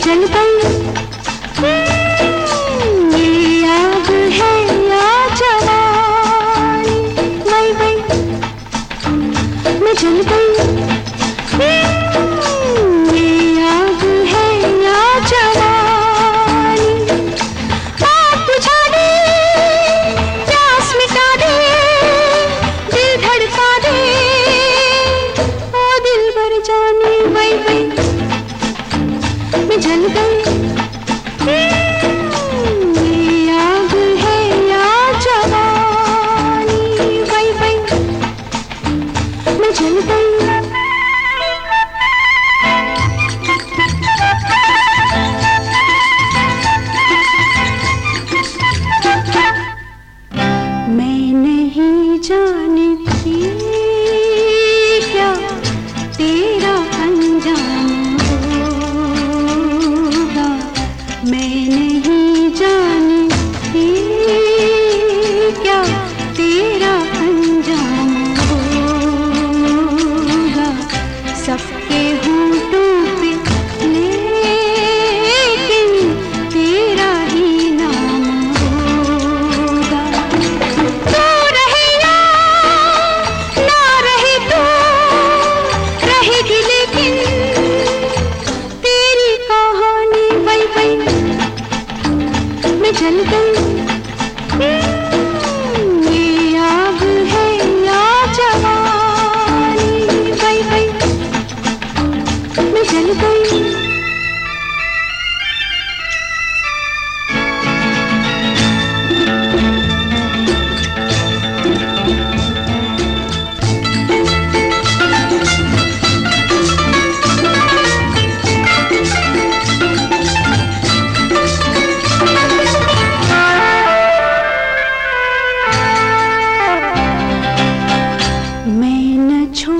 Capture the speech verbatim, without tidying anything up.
जल गई। ये आग है या जवानी, वही वही मैं जल गई। ये आग है या जवानी, आग बुझा दे, प्यास मिटा दे, दिल धड़का दे, ओ दिल भर जाने, वही वही मैं जल गई। ये आग है या जवानी, वही वही मैं जल गई। मैं नहीं जानती क्या तेरा अंजाम होगा, मैं नहीं जानती क्या तेरा अंजाम होगा। सबके होठों पे लेकिन तेरा ही नाम होगा। तू रहे या ना रहे, तू रहेगी लेकिन तेरी कहानी, वही वही मैं जल गई। ये आग है या जवानी, वही वही मैं जल गई। मैं न छोड़